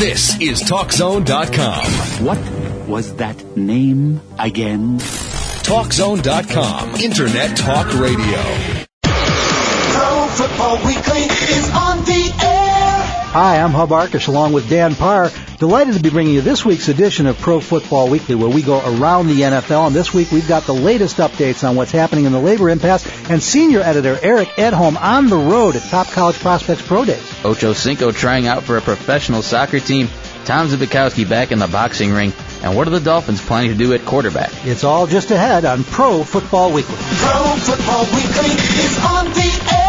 This is TalkZone.com. What was that name again? TalkZone.com. Internet talk radio. Pro Football Weekly is on the air. Hi, I'm Hub Arkush along with Dan Parr. Delighted to be bringing you this week's edition of Pro Football Weekly, where we go around the NFL. And this week we've got the latest updates on what's happening in the labor impasse. And senior editor Eric Edholm on the road at Top College Prospects Pro Days. Ocho Cinco trying out for a professional soccer team. Tom Zbikowski back in the boxing ring. And what are the Dolphins planning to do at quarterback? It's all just ahead on Pro Football Weekly. Pro Football Weekly is on the air.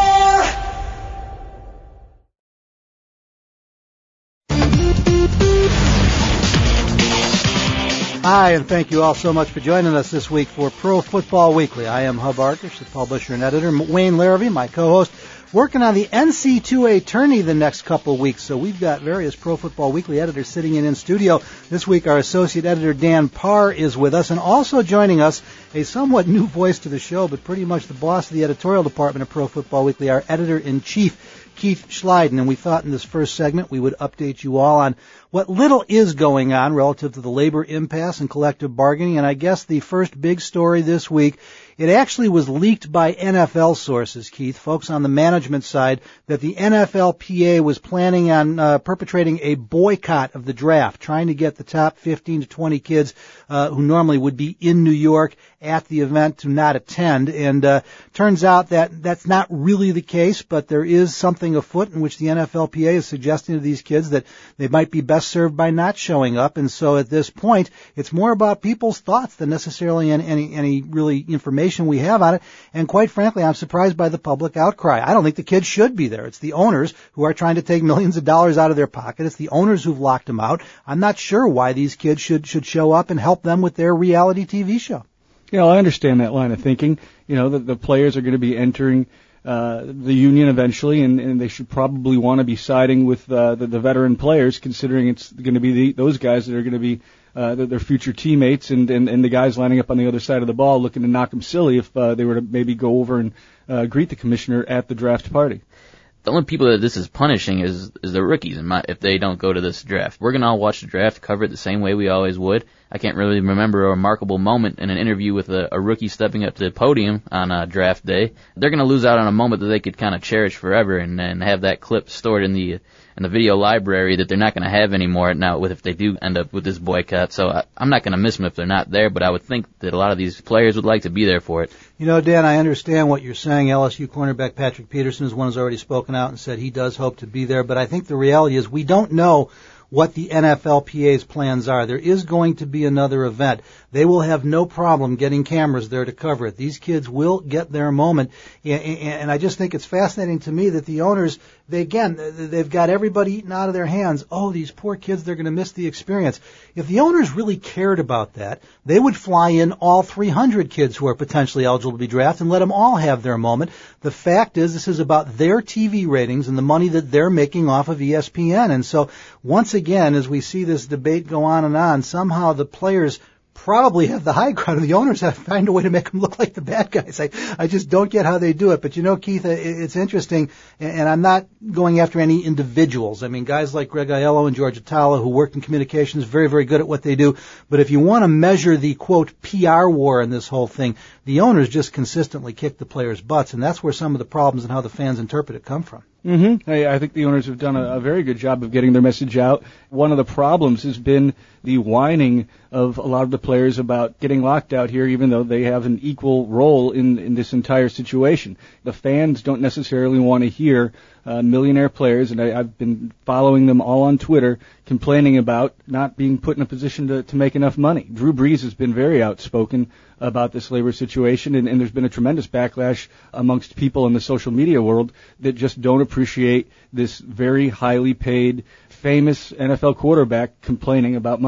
Hi, and thank you all so much for joining us this week for Pro Football Weekly. I am Hub Arkush, the publisher and editor. Wayne Larrabee, my co-host, working on the NC2A tourney the next couple of weeks. So we've got various Pro Football Weekly editors sitting in studio. This week our associate editor Dan Parr is with us, and also joining us, a somewhat new voice to the show, but pretty much the boss of the editorial department of Pro Football Weekly, our editor-in-chief, Keith Schleiden. And we thought in this first segment we would update you all on what little is going on relative to the labor impasse and collective bargaining. And I guess the first big story this week, it actually was leaked by NFL sources, Keith, folks on the management side, that the NFLPA was planning on perpetrating a boycott of the draft, trying to get the top 15 to 20 kids who normally would be in New York at the event to not attend. And turns out that that's not really the case, but there is something afoot in which the NFLPA is suggesting to these kids that they might be best served by not showing up. And so at this point, it's more about people's thoughts than necessarily any really information we have on it. And quite frankly, I'm surprised by the public outcry. I don't think the kids should be there. It's the owners who are trying to take millions of dollars out of their pocket. It's the owners who've locked them out. I'm not sure why these kids should show up and help them with their reality TV show. Yeah, I understand that line of thinking. You know, the players are going to be entering the union eventually, and they should probably want to be siding with the veteran players, considering it's going to be those guys that are going to be their future teammates, and the guys lining up on the other side of the ball looking to knock them silly if they were to maybe go over and greet the commissioner at the draft party. The only people that this is punishing is the rookies if they don't go to this draft. We're going to all watch the draft, cover it the same way we always would. I can't really remember a remarkable moment in an interview with a rookie stepping up to the podium on draft day. They're going to lose out on a moment that they could kind of cherish forever and have that clip stored in the video library that they're not going to have anymore now if they do end up with this boycott. So I'm not going to miss them if they're not there, but I would think that a lot of these players would like to be there for it. You know, Dan, I understand what you're saying. LSU cornerback Patrick Peterson is one who's already spoken out and said he does hope to be there, but I think the reality is we don't know what the NFLPA's plans are. There is going to be another event. They will have no problem getting cameras there to cover it. These kids will get their moment. And I just think it's fascinating to me that the owners, they've got everybody eating out of their hands. Oh, these poor kids, they're going to miss the experience. If the owners really cared about that, they would fly in all 300 kids who are potentially eligible to be drafted and let them all have their moment. The fact is, this is about their TV ratings and the money that they're making off of ESPN. And so, once again, as we see this debate go on, somehow the players probably have the high ground, and the owners have to find a way to make them look like the bad guys. I just don't get how they do it. But, you know, Keith, it's interesting, and I'm not going after any individuals. I mean, guys like Greg Aiello and George Atala, who worked in communications, very, very good at what they do. But if you want to measure the, quote, PR war in this whole thing, the owners just consistently kick the players' butts, and that's where some of the problems and how the fans interpret it come from. Mm-hmm. I think the owners have done a very good job of getting their message out. One of the problems has been the whining of a lot of the players about getting locked out here, even though they have an equal role in this entire situation. The fans don't necessarily want to hear millionaire players, and I've been following them all on Twitter, complaining about not being put in a position to make enough money. Drew Brees has been very outspoken about this labor situation, and there's been a tremendous backlash amongst people in the social media world that just don't appreciate this very highly paid, famous NFL quarterback complaining about money.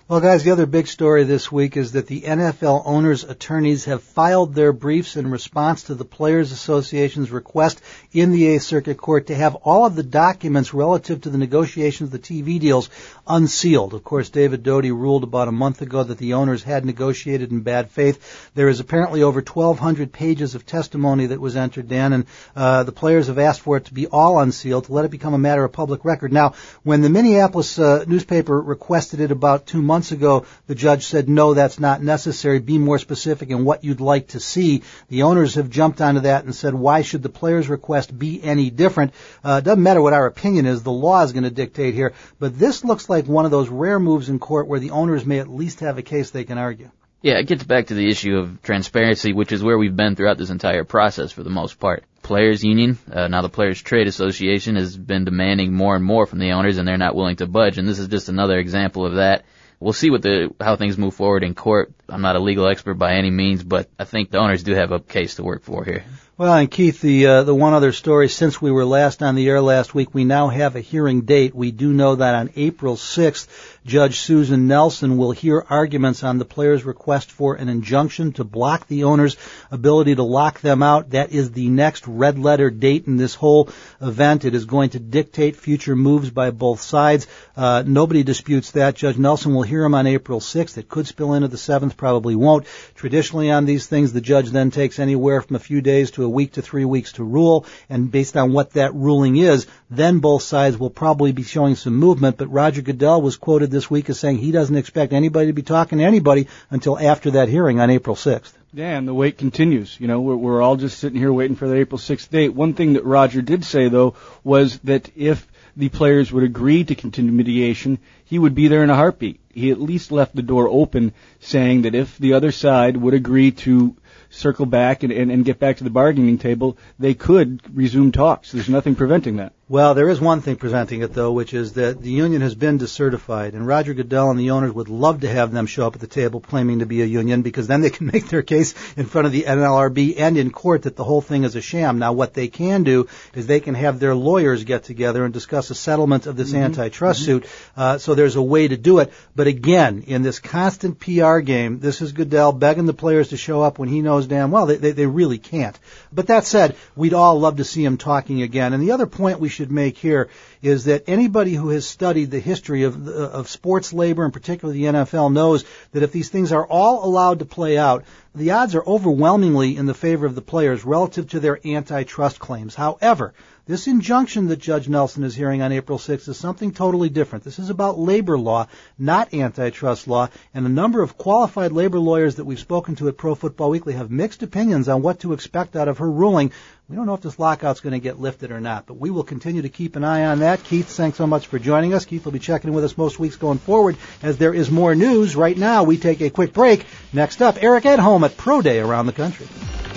Well, guys, the other big story this week is that the NFL owners' attorneys have filed their briefs in response to the Players Association's request in the 8th Circuit Court to have all of the documents relative to the negotiations of the TV deals unsealed. Of course, David Doty ruled about a month ago that the owners had negotiated in bad faith. There is apparently over 1,200 pages of testimony that was entered, Dan, and the players have asked for it to be all unsealed, to let it become a matter of public record. Now, when the Minneapolis newspaper requested it about 2 months ago, the judge said, no, that's not necessary. Be more specific in what you'd like to see. The owners have jumped onto that and said, why should the players' request be any different? It doesn't matter what our opinion is. The law is going to dictate here. But this looks like one of those rare moves in court where the owners may at least have a case they can argue. Yeah, it gets back to the issue of transparency, which is where we've been throughout this entire process for the most part. Players Union, now the Players Trade Association, has been demanding more and more from the owners, and they're not willing to budge, and this is just another example of that. We'll see how things move forward in court. I'm not a legal expert by any means, but I think the owners do have a case to work for here. Well, and Keith, the one other story, since we were last on the air last week, we now have a hearing date. We do know that on April 6th, Judge Susan Nelson will hear arguments on the players' request for an injunction to block the owners' ability to lock them out. That is the next red-letter date in this whole event. It is going to dictate future moves by both sides. Nobody disputes that. Judge Nelson will hear them on April 6th. It could spill into the 7th, probably won't. Traditionally on these things, the judge then takes anywhere from a few days to a week to 3 weeks to rule, and based on what that ruling is, then both sides will probably be showing some movement. But Roger Goodell was quoted this week as saying he doesn't expect anybody to be talking to anybody until after that hearing on April 6th. Yeah, and the wait continues. You know, we're all just sitting here waiting for the April 6th date. One thing that Roger did say, though, was that if the players would agree to continue mediation, he would be there in a heartbeat. He at least left the door open, saying that if the other side would agree to circle back and get back to the bargaining table, they could resume talks. There's nothing preventing that. Well, there is one thing preventing it, though, which is that the union has been decertified, and Roger Goodell and the owners would love to have them show up at the table claiming to be a union, because then they can make their case in front of the NLRB and in court that the whole thing is a sham. Now, what they can do is they can have their lawyers get together and discuss a settlement of this antitrust suit, so there's a way to do it. But again, in this constant PR game, this is Goodell begging the players to show up when he knows damn well they really can't. But that said, we'd all love to see him talking again. And the other point we should make here is that anybody who has studied the history of sports labor, in particular the NFL, knows that if these things are all allowed to play out, the odds are overwhelmingly in the favor of the players relative to their antitrust claims. However, this injunction that Judge Nelson is hearing on April 6th is something totally different. This is about labor law, not antitrust law, and a number of qualified labor lawyers that we've spoken to at Pro Football Weekly have mixed opinions on what to expect out of her ruling. We don't know if this lockout's going to get lifted or not, but we will continue to keep an eye on that. Keith, thanks so much for joining us. Keith will be checking in with us most weeks going forward as there is more news. Right now, we take a quick break. Next up, Eric Edholm at Pro Day around the country.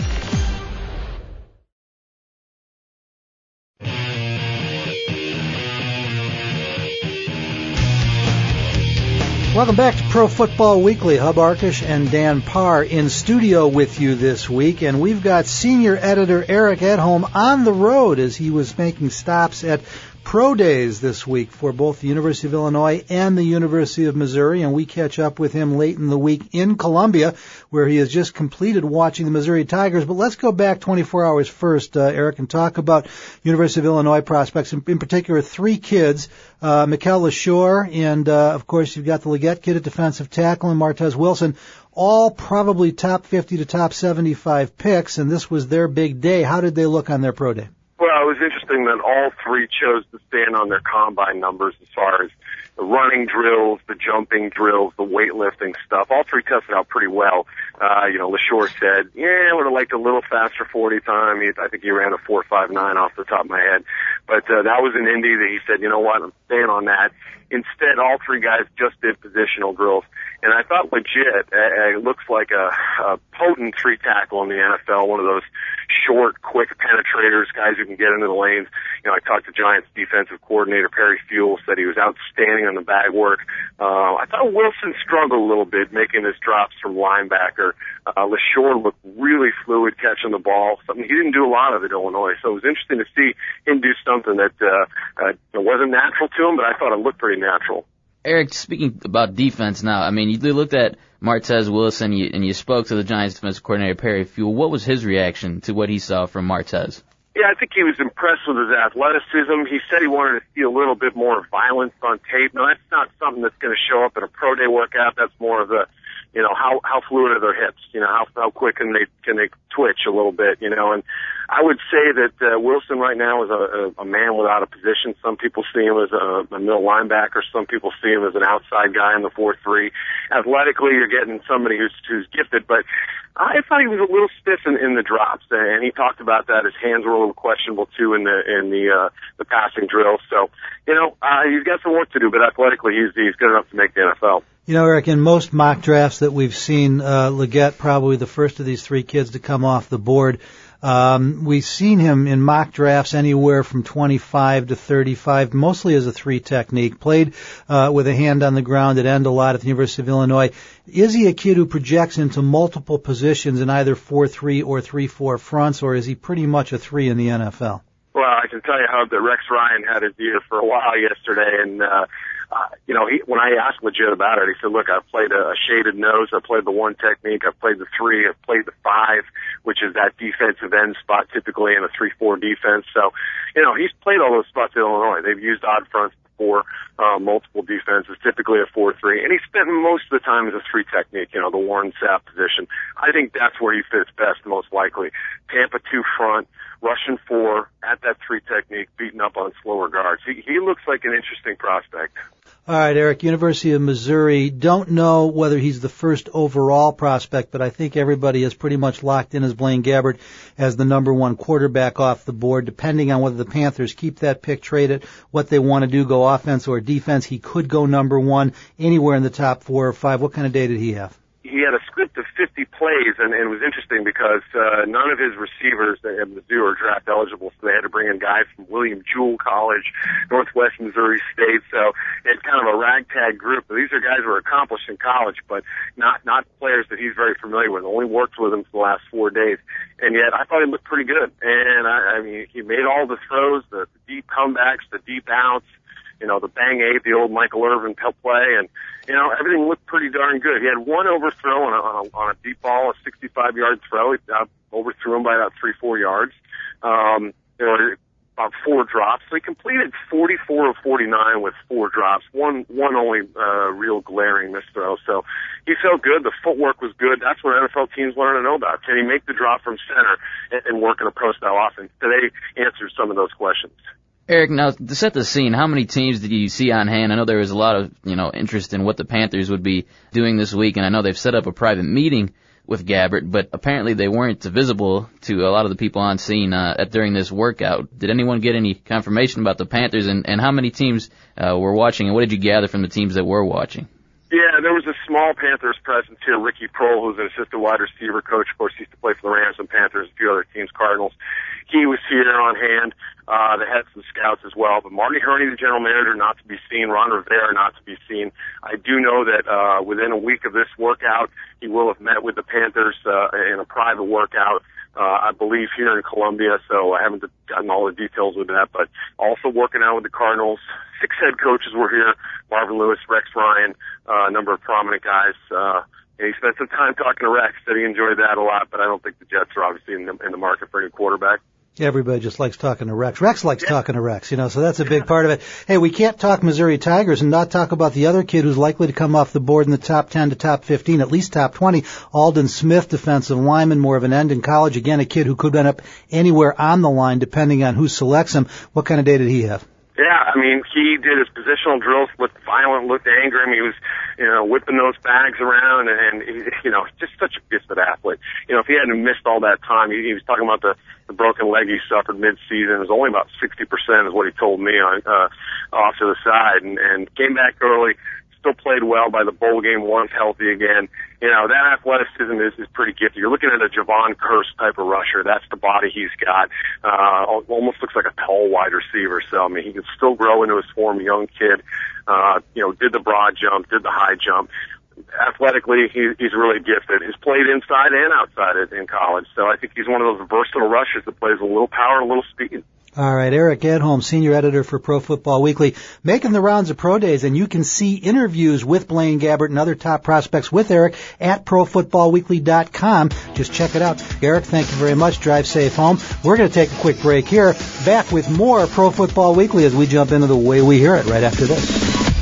Welcome back to Pro Football Weekly. Hub Arkush and Dan Parr in studio with you this week, and we've got senior editor Eric Edholm on the road as he was making stops at Pro Days this week for both the University of Illinois and the University of Missouri, and we catch up with him late in the week in Columbia, where he has just completed watching the Missouri Tigers. But let's go back 24 hours first, Eric, and talk about University of Illinois prospects, in particular 3 kids, Mikel Leshoure, and of course you've got the Leggett kid at defensive tackle and Martez Wilson, all probably top 50 to top 75 picks, and this was their big day. How did they look on their Pro Day? Well, it was interesting that all 3 chose to stand on their combine numbers as far as the running drills, the jumping drills, the weightlifting stuff. All 3 tested out pretty well. Leshoure said, I would have liked a little faster 40 time. I think he ran a 4.59 off the top of my head. But that was an Indy that he said, you know what, I'm staying on that. Instead, all 3 guys just did positional drills. And I thought legit, it looks like a potent 3-tackle in the NFL, one of those short, quick penetrators, guys who can get into the lanes. I talked to Giants defensive coordinator Perry Fuel, said he was outstanding on the bag work. I thought Wilson struggled a little bit making his drops from linebacker. Leshoure looked really fluid catching the ball, something he didn't do a lot of at Illinois. So it was interesting to see him do something that wasn't natural to him, but I thought it looked pretty natural. Eric, speaking about defense now, I mean, you looked at Martez Wilson and you spoke to the Giants defensive coordinator, Perry Fewell. What was his reaction to what he saw from Martez? Yeah, I think he was impressed with his athleticism. He said he wanted to see a little bit more violence on tape. Now, that's not something that's going to show up in a pro day workout. That's more of how fluid are their hips? How quick can they twitch a little bit? And I would say that Wilson right now is a man without a position. Some people see him as a middle linebacker. Some people see him as an outside guy in the 4-3. Athletically, you're getting somebody who's gifted, but I thought he was a little stiff in the drops, and he talked about that. His hands were a little questionable too in the passing drill. So, he's got some work to do, but athletically, he's good enough to make the NFL. Eric, in most mock drafts that we've seen, Leggett probably the first of these three kids to come off the board. We've seen him in mock drafts anywhere from 25 to 35, mostly as a 3 technique, played with a hand on the ground at end a lot at the University of Illinois. Is he a kid who projects into multiple positions in either 4-3 or 3-4 fronts, or is he pretty much a 3 in the NFL? Well, I can tell you how that Rex Ryan had his ear for a while yesterday, and when I asked Leggett about it, he said, look, I've played a shaded nose, I've played the 1 technique, I've played the 3, I've played the 5, which is that defensive end spot typically in a 3-4 defense. So, he's played all those spots at Illinois. They've used odd fronts before, multiple defenses, typically a 4-3, and he spent most of the time as a 3 technique, the Warren Sapp position. I think that's where he fits best, most likely. Tampa 2 front, Russian 4, at that 3 technique, beating up on slower guards. He looks like an interesting prospect. All right, Eric, University of Missouri. Don't know whether he's the first overall prospect, but I think everybody has pretty much locked in as Blaine Gabbert as the number 1 quarterback off the board. Depending on whether the Panthers keep that pick, trade it, what they want to do, go offense or defense, he could go number 1 anywhere in the top 4 or 5. What kind of day did he have? He had a script of 50 plays, and it was interesting because none of his receivers at Mizzou are draft eligible, so they had to bring in guys from William Jewell College, Northwest Missouri State. So it's kind of a ragtag group. These are guys who are accomplished in college, but not players that he's very familiar with. Only worked with them for the last 4 days, and yet I thought he looked pretty good. And I mean, he made all the throws, the deep comebacks, the deep outs. The bang eight, the old Michael Irvin play, and everything looked pretty darn good. He had 1 overthrow on a deep ball, a 65-yard throw. He overthrew him by about 3-4 yards. There were about 4 drops. So he completed 44 of 49 with 4 drops. One only real glaring misthrow. So he felt good. The footwork was good. That's what NFL teams want to know about. Can he make the drop from center and work in a pro-style offense? Today answers some of those questions. Eric, now to set the scene, how many teams did you see on hand? I know there was a lot of, interest in what the Panthers would be doing this week, and I know they've set up a private meeting with Gabbert, but apparently they weren't visible to a lot of the people on scene during this workout. Did anyone get any confirmation about the Panthers, and how many teams were watching, and what did you gather from the teams that were watching? Yeah, there was a small Panthers presence here. Ricky Prohl, who's an assistant wide receiver coach, of course, he used to play for the Rams and Panthers, a few other teams, Cardinals. He was here on hand. They had some scouts as well. But Marty Hurney, the general manager, not to be seen. Ron Rivera, not to be seen. I do know that within a week of this workout, he will have met with the Panthers in a private workout, I believe, here in Columbia. So I haven't gotten all the details with that. But also working out with the Cardinals. 6 head coaches were here. Marvin Lewis, Rex Ryan, a number of prominent guys. And he spent some time talking to Rex. Said he enjoyed that a lot, but I don't think the Jets are obviously in the market for any quarterback. Everybody just likes talking to Rex. Rex likes talking to Rex, so that's a big part of it. Hey, we can't talk Missouri Tigers and not talk about the other kid who's likely to come off the board in the top 10 to top 15, at least top 20, Alden Smith, defensive lineman, more of an end in college. Again, a kid who could end up anywhere on the line depending on who selects him. What kind of day did he have? Yeah, I mean, he did his positional drills, looked violent, looked angry. I mean, he was, whipping those bags around, and he, just such a gifted athlete. If he hadn't missed all that time, he was talking about the broken leg he suffered mid-season. It was only about 60% is what he told me on off to the side, and came back early. Still played well by the bowl game, once healthy again. That athleticism is pretty gifted. You're looking at a Javon Kearse type of rusher. That's the body he's got. Almost looks like a tall wide receiver. So, I mean, he can still grow into his form, young kid. Did the broad jump, did the high jump. Athletically, he's really gifted. He's played inside and outside in college. So I think he's one of those versatile rushers that plays a little power, a little speed. All right, Eric Edholm, senior editor for Pro Football Weekly, making the rounds of pro days, and you can see interviews with Blaine Gabbert and other top prospects with Eric at ProFootballWeekly.com. Just check it out. Eric, thank you very much. Drive safe home. We're going to take a quick break here. Back with more Pro Football Weekly as we jump into the way we hear it right after this.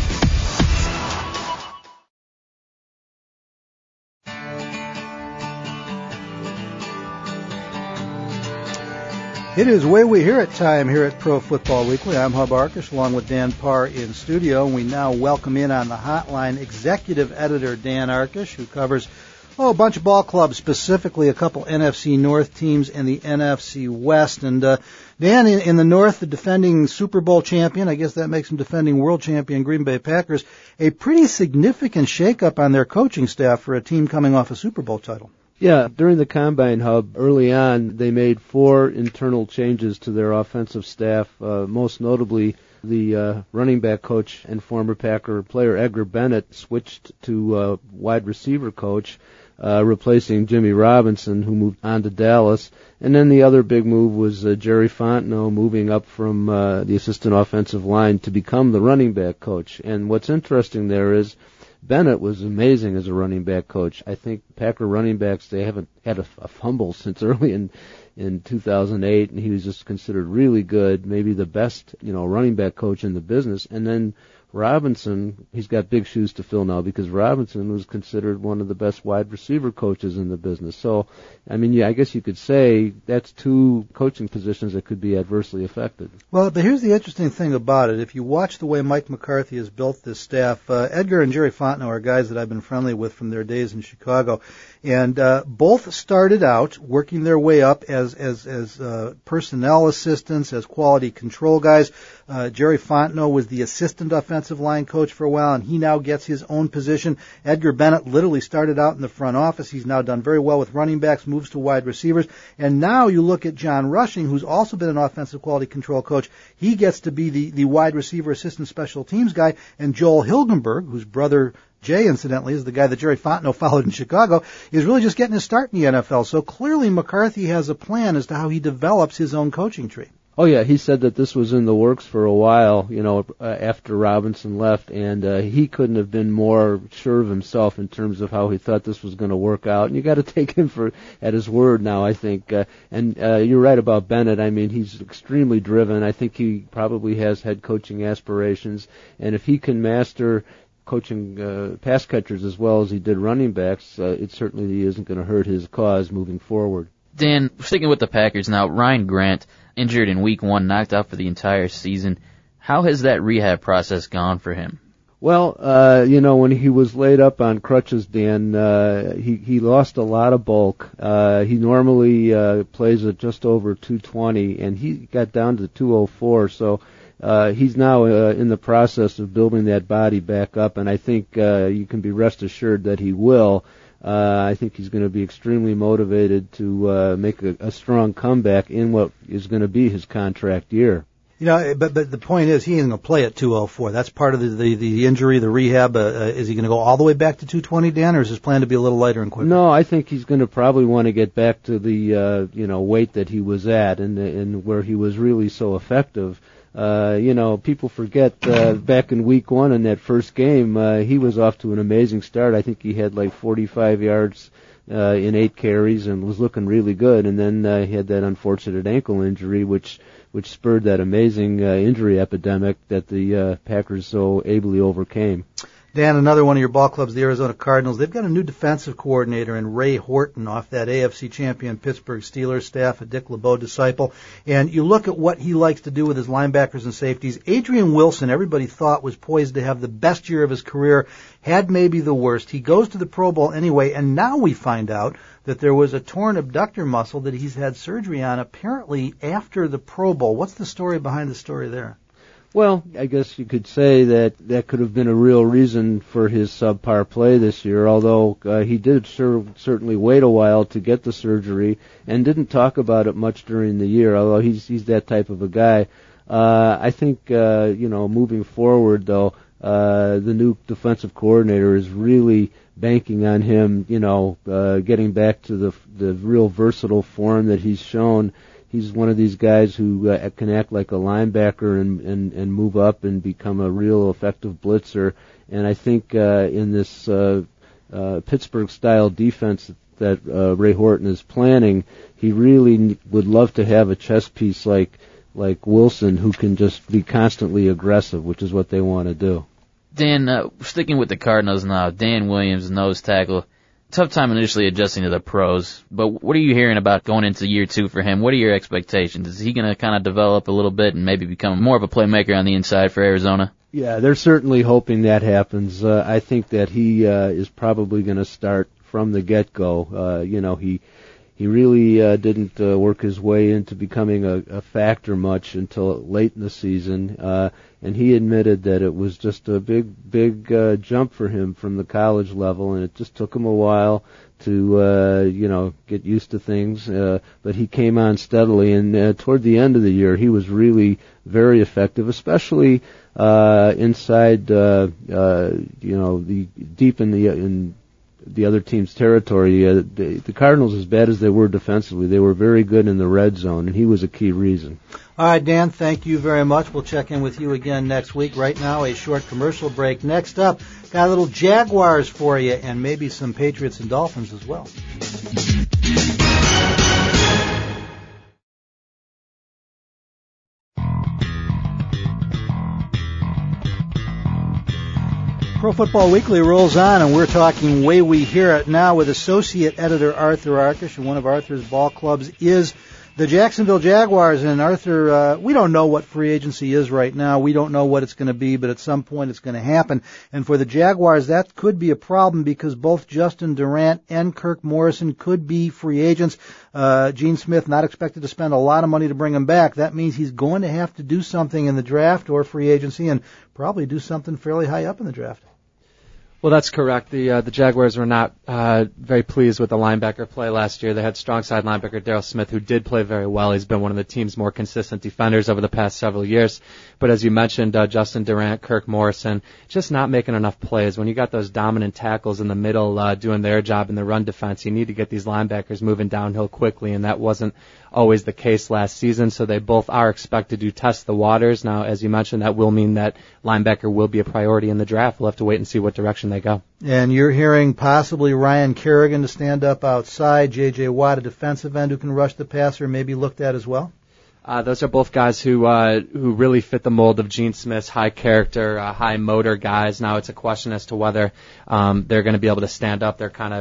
It is Way We Hear It time here at Pro Football Weekly. I'm Hub Arkush along with Dan Parr in studio, and we now welcome in on the hotline executive editor Dan Arkush, who covers a bunch of ball clubs, specifically a couple NFC North teams and the NFC West. And Dan, in the North, the defending Super Bowl champion, I guess that makes him defending world champion Green Bay Packers, a pretty significant shakeup on their coaching staff for a team coming off a Super Bowl title. Yeah, during the Combine Hub, early on, they made 4 internal changes to their offensive staff, most notably the running back coach and former Packer player Edgar Bennett switched to wide receiver coach, replacing Jimmy Robinson, who moved on to Dallas. And then the other big move was Jerry Fontenot moving up from the assistant offensive line to become the running back coach. And what's interesting there is Bennett was amazing as a running back coach. I think Packer running backs, they haven't had a fumble since early in 2008, and he was just considered really good, maybe the best, running back coach in the business. And then Robinson, he's got big shoes to fill now because Robinson was considered one of the best wide receiver coaches in the business. So, I guess you could say that's 2 coaching positions that could be adversely affected. Well, but here's the interesting thing about it. If you watch the way Mike McCarthy has built this staff, Edgar and Jerry Fontenot are guys that I've been friendly with from their days in Chicago. And both started out working their way up as personnel assistants, as quality control guys. Jerry Fontenot was the assistant offensive line coach for a while, and he now gets his own position. Edgar Bennett literally started out in the front office. He's now done very well with running backs, moves to wide receivers. And now you look at John Rushing, who's also been an offensive quality control coach. He gets to be the wide receiver assistant special teams guy. And Joel Hilgenberg, whose brother Jay, incidentally, is the guy that Jerry Fontenot followed in Chicago, is really just getting his start in the NFL. So clearly McCarthy has a plan as to how he develops his own coaching tree. Oh, yeah, he said that this was in the works for a while, after Robinson left, and he couldn't have been more sure of himself in terms of how he thought this was going to work out. And you got to take him at his word now, I think. And you're right about Bennett. He's extremely driven. I think he probably has head coaching aspirations, and if he can master coaching pass catchers as well as he did running backs, it certainly isn't going to hurt his cause moving forward. Dan, sticking with the Packers now, Ryan Grant, injured in Week 1, knocked out for the entire season. How has that rehab process gone for him? Well, when he was laid up on crutches, Dan, he lost a lot of bulk. He normally plays at just over 220, and he got down to 204, so he's now in the process of building that body back up, and I think you can be rest assured that he will. I think he's going to be extremely motivated to make a strong comeback in what is going to be his contract year. But the point is he isn't going to play at 204. That's part of the injury, the rehab. Is he going to go all the way back to 220, Dan, or is his plan to be a little lighter and quicker? No, I think he's going to probably want to get back to the weight that he was at and where he was really so effective. People forget back in Week 1 in that first game, he was off to an amazing start. I think he had like 45 yards in 8 carries and was looking really good. And then he had that unfortunate ankle injury, which spurred that amazing injury epidemic that the Packers so ably overcame. Dan, another one of your ball clubs, the Arizona Cardinals, they've got a new defensive coordinator in Ray Horton off that AFC champion Pittsburgh Steelers staff, a Dick LeBeau disciple. And you look at what he likes to do with his linebackers and safeties. Adrian Wilson, everybody thought was poised to have the best year of his career, had maybe the worst. He goes to the Pro Bowl anyway, and now we find out that there was a torn abductor muscle that he's had surgery on apparently after the Pro Bowl. What's the story behind the story there? Well, I guess you could say that could have been a real reason for his subpar play this year, although he did certainly wait a while to get the surgery and didn't talk about it much during the year, although he's that type of a guy. I think, moving forward, though, the new defensive coordinator is really banking on him, getting back to the real versatile form that he's shown He's one of these guys who can act like a linebacker and move up and become a real effective blitzer. And I think in this Pittsburgh-style defense that Ray Horton is planning, he really would love to have a chess piece like Wilson, who can just be constantly aggressive, which is what they want to do. Dan, sticking with the Cardinals now, Dan Williams, nose tackle. Tough time initially adjusting to the pros, but what are you hearing about going into year 2 for him? What are your expectations? Is he going to kind of develop a little bit and maybe become more of a playmaker on the inside for Arizona? Yeah, they're certainly hoping that happens. I think that he is probably going to start from the get-go. He really didn't work his way into becoming a factor much until late in the season, and he admitted that it was just a big jump for him from the college level, and it just took him a while to get used to things. But he came on steadily, and toward the end of the year, he was really very effective, especially inside, the deep in the other team's territory. The Cardinals, as bad as they were defensively, they were very good in the red zone, and he was a key reason. All right, Dan, thank you very much. We'll check in with you again next week. Right now, a short commercial break. Next up, got a little Jaguars for you, and maybe some Patriots and Dolphins as well. Pro Football Weekly rolls on, and we're talking way we hear it now with Associate Editor Arthur Arkush, and one of Arthur's ball clubs is the Jacksonville Jaguars. And Arthur, we don't know what free agency is right now. We don't know what it's going to be, but at some point it's going to happen. And for the Jaguars, that could be a problem because both Justin Durant and Kirk Morrison could be free agents. Gene Smith not expected to spend a lot of money to bring him back. That means he's going to have to do something in the draft or free agency, and probably do something fairly high up in the draft. Well, that's correct. The Jaguars were not very pleased with the linebacker play last year. They had strong side linebacker Darryl Smith, who did play very well. He's been one of the team's more consistent defenders over the past several years. But as you mentioned, Justin Durant, Kirk Morrison, just not making enough plays. When you got those dominant tackles in the middle doing their job in the run defense, you need to get these linebackers moving downhill quickly, and that wasn't always the case last season. So they both are expected to test the waters. Now, as you mentioned, that will mean that linebacker will be a priority in the draft. We'll have to wait and see what direction they go. And you're hearing possibly Ryan Kerrigan to stand up outside, J.J. Watt, a defensive end who can rush the passer, maybe looked at as well? Those are both guys who really fit the mold of Gene Smith's high character, high motor guys. Now it's a question as to whether they're going to be able to stand up. They're kind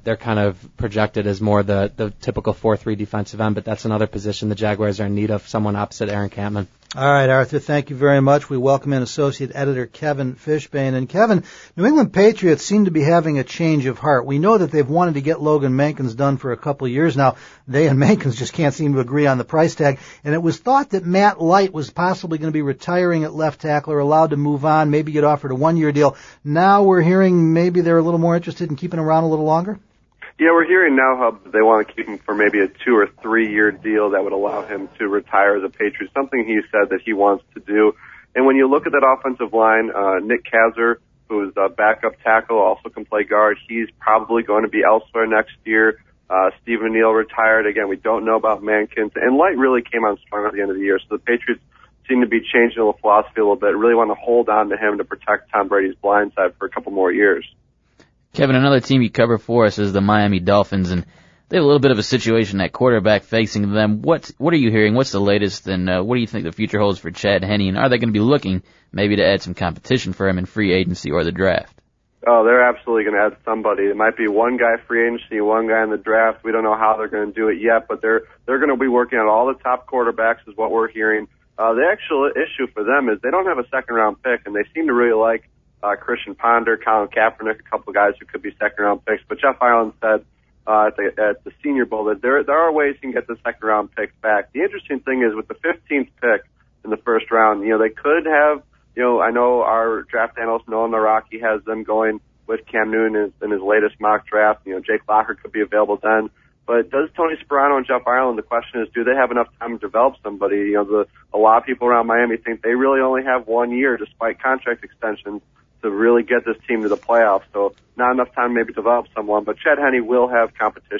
of projected as more the typical 4-3 defensive end, but that's another position the Jaguars are in need of, someone opposite Aaron Campman. All right, Arthur, thank you very much. We welcome in Associate Editor Kevin Fishbane. And Kevin, New England Patriots seem to be having a change of heart. We know that they've wanted to get Logan Mankins done for a couple of years now. They and Mankins just can't seem to agree on the price tag. And it was thought that Matt Light was possibly going to be retiring at left tackle or allowed to move on, maybe get offered a one-year deal. Now we're hearing maybe they're a little more interested in keeping him around a little longer? Yeah, we're hearing now how they want to keep him for maybe a 2 or 3 year deal that would allow him to retire as a Patriot, something he said that he wants to do. And when you look at that offensive line, Nick Kazar, who's a backup tackle, also can play guard. He's probably going to be elsewhere next year. Stephen Neal retired. Again, we don't know about Mankins. And Light really came on strong at the end of the year. So the Patriots seem to be changing the philosophy a little bit, really want to hold on to him to protect Tom Brady's blind side for a couple more years. Kevin, another team you cover for us is the Miami Dolphins, and they have a little bit of a situation at quarterback facing them. What are you hearing? What's the latest, and what do you think the future holds for Chad Henne, and are they going to be looking maybe to add some competition for him in free agency or the draft? Oh, they're absolutely going to add somebody. It might be one guy free agency, one guy in the draft. We don't know how they're going to do it yet, but they're going to be working on all the top quarterbacks is what we're hearing. The actual issue for them is they don't have a second-round pick, and they seem to really like Christian Ponder, Colin Kaepernick, a couple of guys who could be second-round picks. But Jeff Ireland said at the Senior Bowl that there are ways you can get the second-round picks back. The interesting thing is with the 15th pick in the first round, they could have, I know our draft analyst Noah Naraki has them going with Cam Newton in his latest mock draft. Jake Locker could be available then. But does Tony Sparano and Jeff Ireland, the question is, do they have enough time to develop somebody? A lot of people around Miami think they really only have 1 year, despite contract extensions, to really get this team to the playoffs. So not enough time maybe to develop someone. But Chad Henne will have competition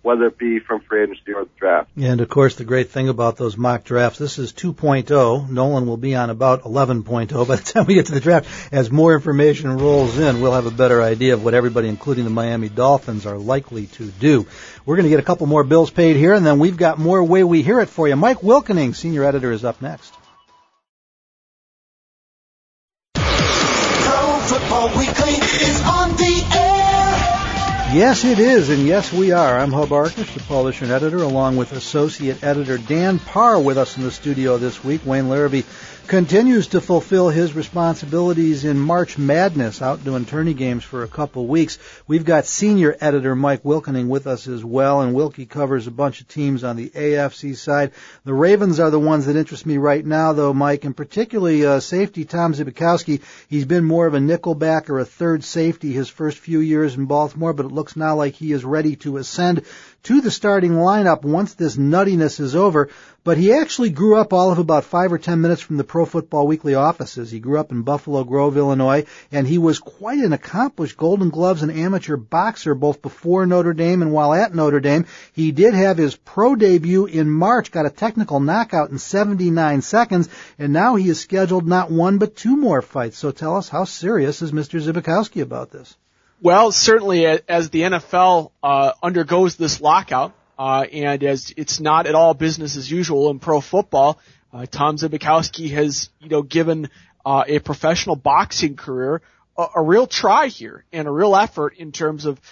whether it be from free agency or the draft. And, of course, the great thing about those mock drafts, this is 2.0. Nolan will be on about 11.0 by the time we get to the draft. As more information rolls in, we'll have a better idea of what everybody, including the Miami Dolphins, are likely to do. We're going to get a couple more bills paid here, and then we've got more Way We Hear It for you. Mike Wilkening, senior editor, is up next. Pro Football Weekly is on the air. Yes, it is, and yes, we are. I'm Hub Arkush, the publisher and editor, along with associate editor Dan Parr with us in the studio this week. Wayne Larrabee continues to fulfill his responsibilities in March Madness, out doing tourney games for a couple weeks. We've got senior editor Mike Wilkening with us as well, and Wilkie covers a bunch of teams on the AFC side. The Ravens are the ones that interest me right now, though, Mike, and particularly safety Tom Zbikowski. He's been more of a nickelback or a third safety his first few years in Baltimore, but it looks now like he is ready to ascend to the starting lineup once this nuttiness is over. But he actually grew up all of about 5 or 10 minutes from the Pro Football Weekly offices. He grew up in Buffalo Grove, Illinois, and he was quite an accomplished Golden Gloves and amateur boxer both before Notre Dame and while at Notre Dame. He did have his pro debut in March, got a technical knockout in 79 seconds, and now he is scheduled not one but 2 more fights. So tell us, how serious is Mr. Zbikowski about this? Well, certainly as the NFL undergoes this lockout, and as it's not at all business as usual in pro football, Tom Zbikowski has, given a professional boxing career a real try here and a real effort in terms of,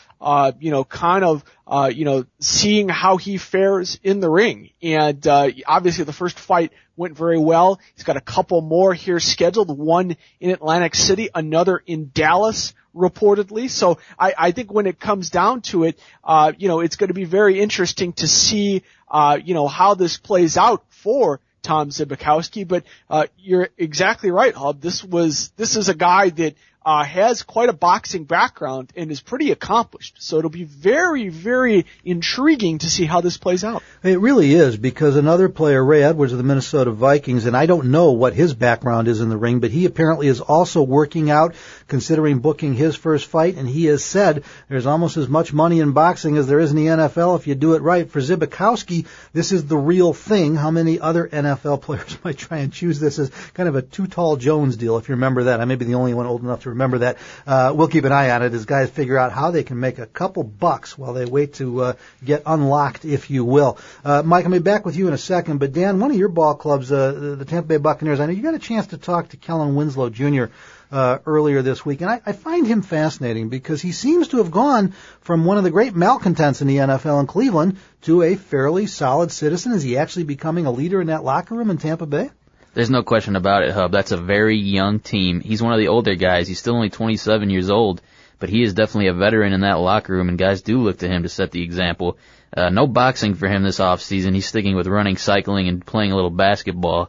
seeing how he fares in the ring. And obviously the first fight went very well. He's got a couple more here scheduled, one in Atlantic City, another in Dallas, reportedly. So I think when it comes down to it, it's going to be very interesting to see, how this plays out for Tom Zbikowski. But you're exactly right, Hub. This is a guy that has quite a boxing background and is pretty accomplished. So it'll be very, very intriguing to see how this plays out. It really is, because another player, Ray Edwards of the Minnesota Vikings, and I don't know what his background is in the ring, but he apparently is also working out, considering booking his first fight, and he has said there's almost as much money in boxing as there is in the NFL if you do it right. For Zbikowski, this is the real thing. How many other NFL players might try and choose this as kind of a Too Tall Jones deal, if you remember that? I may be the only one old enough to remember that. We'll keep an eye on it as guys figure out how they can make a couple bucks while they wait to get unlocked, if you will. Mike, I'll be back with you in a second, but Dan, one of your ball clubs, the Tampa Bay Buccaneers, I know you got a chance to talk to Kellen Winslow Jr. Earlier this week, and I find him fascinating because he seems to have gone from one of the great malcontents in the NFL in Cleveland to a fairly solid citizen. Is he actually becoming a leader in that locker room in Tampa Bay? There's no question about it, Hub. That's a very young team. He's one of the older guys. He's still only 27 years old, but he is definitely a veteran in that locker room, and guys do look to him to set the example. No boxing for him this off season. He's sticking with running, cycling, and playing a little basketball.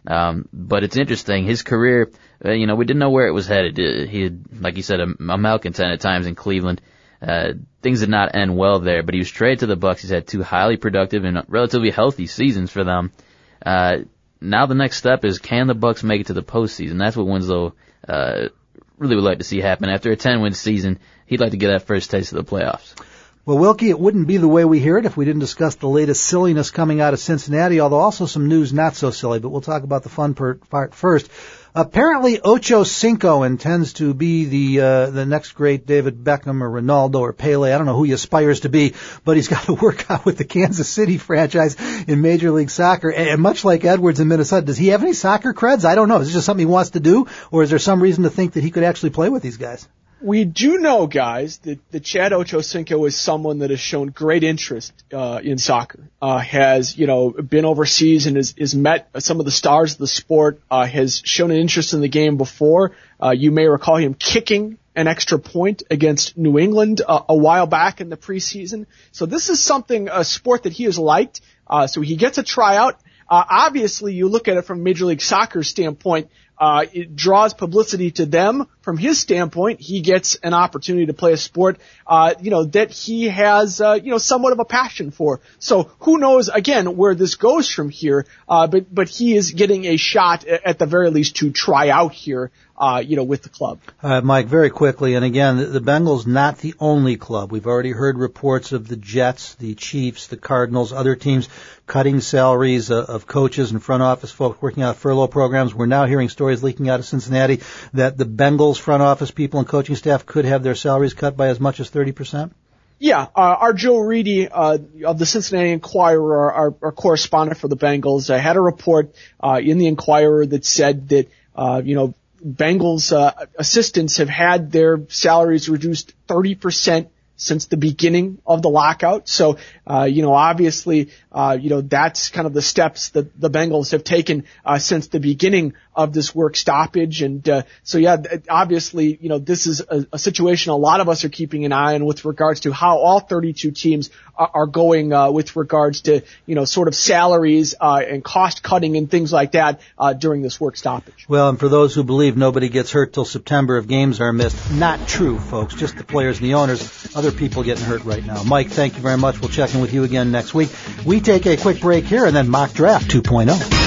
But it's interesting. His career, we didn't know where it was headed. He had, like you said, a malcontent at times in Cleveland. Things did not end well there, but he was traded to the Bucs. He's had 2 highly productive and relatively healthy seasons for them. Now the next step is, can the Bucs make it to the postseason? That's what Winslow really would like to see happen. After a 10-win season, he'd like to get that first taste of the playoffs. Well, Wilkie, it wouldn't be the way we hear it if we didn't discuss the latest silliness coming out of Cincinnati, although also some news not so silly, but we'll talk about the fun part first. Apparently, Ocho Cinco intends to be the next great David Beckham or Ronaldo or Pele. I don't know who he aspires to be, but he's got to work out with the Kansas City franchise in Major League Soccer. And much like Edwards in Minnesota, does he have any soccer creds? I don't know. Is this just something he wants to do, or is there some reason to think that he could actually play with these guys? We do know, guys, that Chad Ochocinco is someone that has shown great interest in soccer. Has been overseas and has met some of the stars of the sport. Has shown an interest in the game before. You may recall him kicking an extra point against New England a while back in the preseason. So this is a sport that he has liked. So he gets a tryout. Obviously, you look at it from Major League Soccer's standpoint. It draws publicity to them from his standpoint, he gets an opportunity to play a sport, that he has, somewhat of a passion for. So who knows, again, where this goes from here, but he is getting a shot at the very least to try out here, with the club. Mike, very quickly, and again, the Bengals not the only club. We've already heard reports of the Jets, the Chiefs, the Cardinals, other teams cutting salaries of coaches and front office folks working out furlough programs. We're now hearing stories leaking out of Cincinnati that the Bengals front office people and coaching staff could have their salaries cut by as much as 30%. Yeah, our Joe Reedy of the Cincinnati Enquirer, our correspondent for the Bengals, had a report in the Enquirer that said that Bengals assistants have had their salaries reduced 30% since the beginning of the lockout. So, obviously, that's kind of the steps that the Bengals have taken since the beginning of this work stoppage. And obviously, this is a situation a lot of us are keeping an eye on with regards to how all 32 teams are going with regards to, sort of salaries and cost cutting and things like that during this work stoppage. Well, and for those who believe nobody gets hurt till September if games are missed, not true, folks. Just the players and the owners. Other people getting hurt right now. Mike, thank you very much. We'll check in with you again next week. We take a quick break here and then Mock Draft 2.0.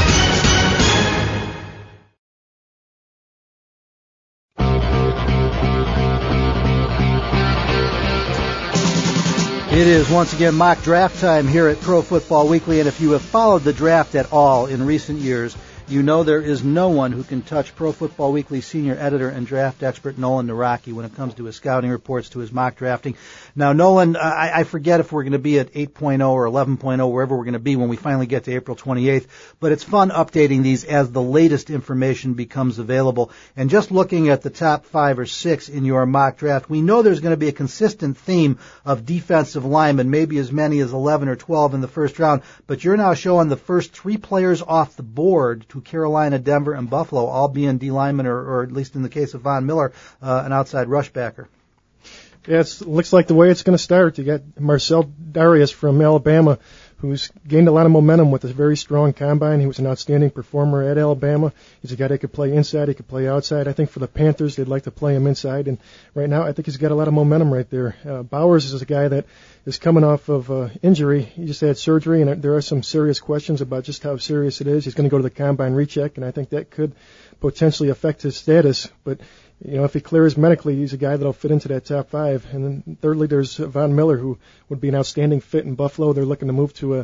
It is once again mock draft time here at Pro Football Weekly, and if you have followed the draft at all in recent years, you know there is no one who can touch Pro Football Weekly senior editor and draft expert Nolan Naraki when it comes to his scouting reports, to his mock drafting. Now, Nolan, I forget if we're going to be at 8.0 or 11.0, wherever we're going to be when we finally get to April 28th, but it's fun updating these as the latest information becomes available. And just looking at the top 5 or 6 in your mock draft, we know there's going to be a consistent theme of defensive linemen, maybe as many as 11 or 12 in the first round, but you're now showing the first 3 players off the board to Carolina, Denver, and Buffalo, all being D linemen, or at least in the case of Von Miller, an outside rush backer. Yeah, it looks like the way it's going to start. You got Marcel Darius from Alabama, who's gained a lot of momentum with a very strong combine. He was an outstanding performer at Alabama. He's a guy that could play inside, he could play outside. I think for the Panthers, they'd like to play him inside. And right now, I think he's got a lot of momentum right there. Bowers is a guy that is coming off of injury. He just had surgery, and there are some serious questions about just how serious it is. He's going to go to the combine recheck, and I think that could potentially affect his status. But if he clears medically, he's a guy that'll fit into that top 5. And then thirdly, there's Von Miller, who would be an outstanding fit in Buffalo. They're looking to move to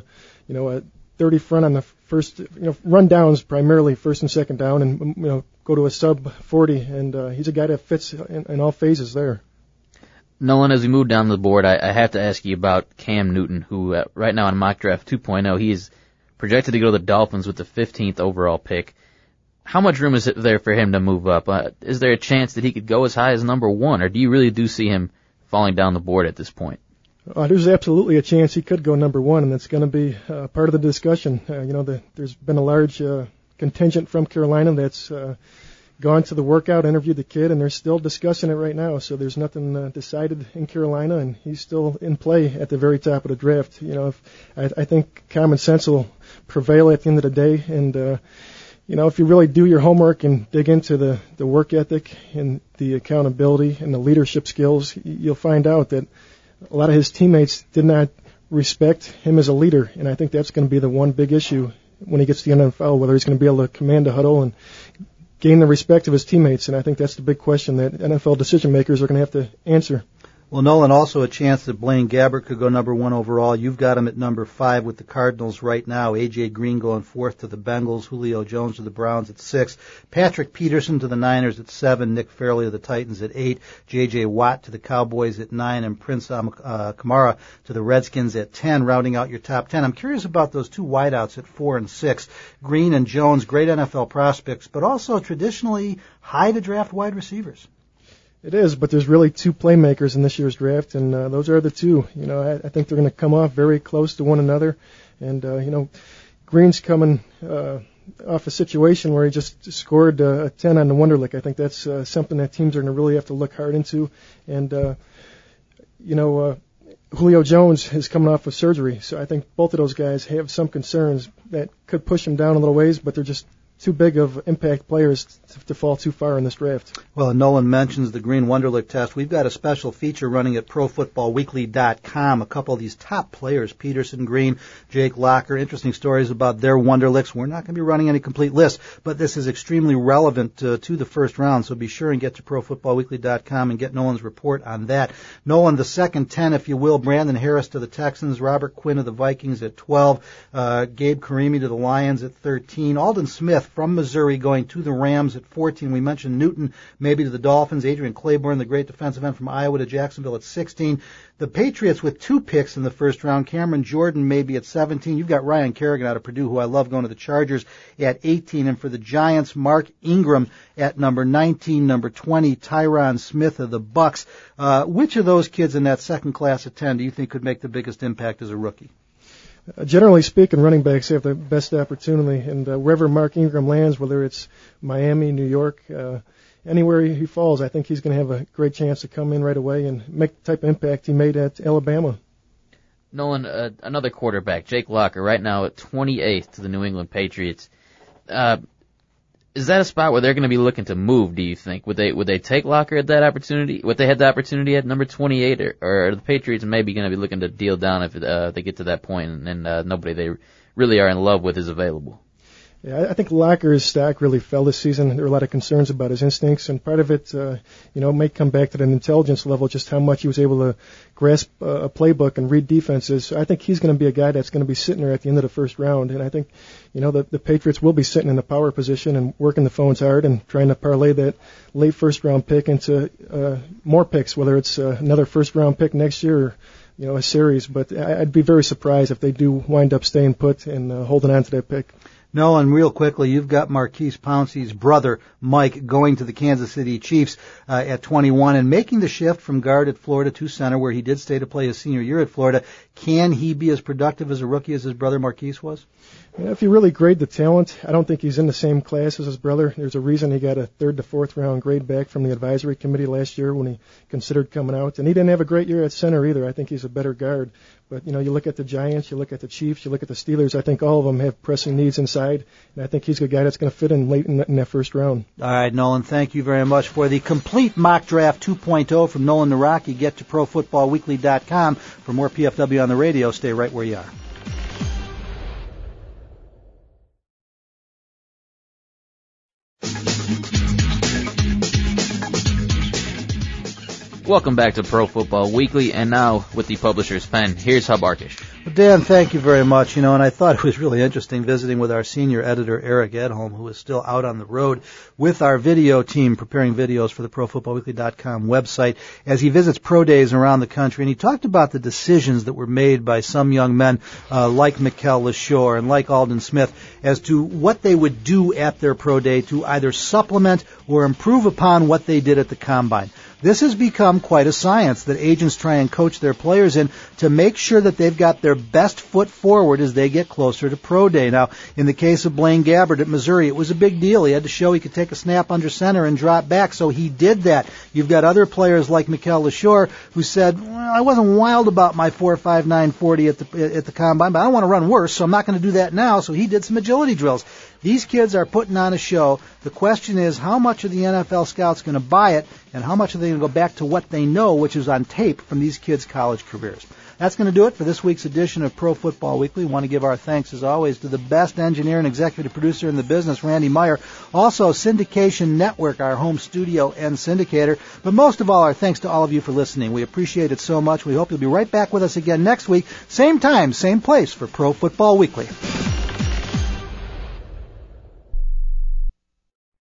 a 30 front on the first, run downs primarily, first and second down, and go to a sub 40. And he's a guy that fits in all phases there. Nolan, as we move down the board, I have to ask you about Cam Newton, who right now in Mock Draft 2.0, he is projected to go to the Dolphins with the 15th overall pick. How much room is there for him to move up? Is there a chance that he could go as high as number 1, or do you really do see him falling down the board at this point? There's absolutely a chance he could go number 1, and that's going to be part of the discussion. There's been a large contingent from Carolina that's gone to the workout, interviewed the kid, and they're still discussing it right now. So there's nothing decided in Carolina, and he's still in play at the very top of the draft. I think common sense will prevail at the end of the day, and if you really do your homework and dig into the work ethic and the accountability and the leadership skills, you'll find out that a lot of his teammates did not respect him as a leader, and I think that's going to be the one big issue when he gets to the NFL, whether he's going to be able to command a huddle and gain the respect of his teammates, and I think that's the big question that NFL decision makers are going to have to answer. Well, Nolan, also a chance that Blaine Gabbert could go number 1 overall. You've got him at number 5 with the Cardinals right now. A.J. Green going 4th to the Bengals. Julio Jones to the Browns at 6. Patrick Peterson to the Niners at 7. Nick Fairley to the Titans at 8. J.J. Watt to the Cowboys at 9. And Prince Kamara to the Redskins at 10, rounding out your top 10. I'm curious about those 2 wideouts at 4 and 6. Green and Jones, great NFL prospects, but also traditionally high to draft wide receivers. It is, but there's really 2 playmakers in this year's draft, and those are the 2. I think they're going to come off very close to one another. And, Green's coming off a situation where he just scored a 10 on the Wonderlic. I think that's something that teams are going to really have to look hard into. And, Julio Jones is coming off of surgery, so I think both of those guys have some concerns that could push him down a little ways, but they're just too big of impact players to fall too far in this draft. Well, Nolan mentions the Green Wonderlic test. We've got a special feature running at ProFootballWeekly.com. A couple of these top players, Peterson, Green, Jake Locker, interesting stories about their Wonderlicks. We're not going to be running any complete list, but this is extremely relevant to the first round, so be sure and get to ProFootballWeekly.com and get Nolan's report on that. Nolan, the second 10, if you will, Brandon Harris to the Texans, Robert Quinn of the Vikings at 12, Gabe Carimi to the Lions at 13, Aldon Smith from Missouri going to the Rams at 14. We mentioned Newton maybe to the Dolphins, Adrian Claiborne, the great defensive end from Iowa, to Jacksonville at 16. The Patriots with 2 picks in the first round, Cameron Jordan maybe at 17. You've got Ryan Kerrigan out of Purdue, who I love, going to the Chargers at 18. And for the Giants, Mark Ingram at number 19, number 20, Tyron Smith of the Bucks. Which of those kids in that second class of 10 do you think could make the biggest impact as a rookie? Generally speaking, running backs have the best opportunity, and wherever Mark Ingram lands, whether it's Miami, New York, anywhere he falls, I think he's going to have a great chance to come in right away and make the type of impact he made at Alabama. Nolan, another quarterback, Jake Locker, right now at 28th to the New England Patriots. Is that a spot where they're going to be looking to move, do you think? Would they take Locker at that opportunity? Would they have the opportunity at number 28, or are the Patriots maybe going to be looking to deal down if they get to that point and nobody they really are in love with is available? Yeah, I think Locker's stock really fell this season. There were a lot of concerns about his instincts, and part of it, may come back to an intelligence level, just how much he was able to grasp a playbook and read defenses. So I think he's going to be a guy that's going to be sitting there at the end of the first round, and I think, the Patriots will be sitting in the power position and working the phones hard and trying to parlay that late first round pick into more picks, whether it's another first round pick next year or, a series. But I'd be very surprised if they do wind up staying put and holding on to that pick. No, and real quickly, you've got Marquise Pouncey's brother, Mike, going to the Kansas City Chiefs at 21 and making the shift from guard at Florida to center, where he did stay to play his senior year at Florida. Can he be as productive as a rookie as his brother Marquise was? If you really grade the talent, I don't think he's in the same class as his brother. There's a reason he got a 3rd to 4th round grade back from the advisory committee last year when he considered coming out. And he didn't have a great year at center either. I think he's a better guard. But, you look at the Giants, you look at the Chiefs, you look at the Steelers, I think all of them have pressing needs inside. And I think he's a guy that's going to fit in late in that first round. All right, Nolan, thank you very much for the complete mock draft 2.0 from Nolan Nawrocki. Get to ProFootballWeekly.com for more PFW on the radio. Stay right where you are. Welcome back to Pro Football Weekly, and now with the publisher's pen, here's Hub Arkish. Well, Dan, thank you very much. And I thought it was really interesting visiting with our senior editor, Eric Edholm, who is still out on the road with our video team preparing videos for the ProFootballWeekly.com website as he visits pro days around the country. And he talked about the decisions that were made by some young men like Mikel Leshoure and like Aldon Smith as to what they would do at their pro day to either supplement or improve upon what they did at the combine. This has become quite a science that agents try and coach their players in to make sure that they've got their best foot forward as they get closer to pro day. Now, in the case of Blaine Gabbert at Missouri, it was a big deal. He had to show he could take a snap under center and drop back, so he did that. You've got other players like Mikel Leshoure who said, well, I wasn't wild about my 4.59 40 at the combine, but I don't want to run worse, so I'm not going to do that now, so he did some agility drills. These kids are putting on a show. The question is, how much are the NFL scouts going to buy it, and how much are they going to go back to what they know, which is on tape from these kids' college careers? That's going to do it for this week's edition of Pro Football Weekly. We want to give our thanks, as always, to the best engineer and executive producer in the business, Randy Meyer. Also, Syndication Network, our home studio and syndicator. But most of all, our thanks to all of you for listening. We appreciate it so much. We hope you'll be right back with us again next week. Same time, same place for Pro Football Weekly.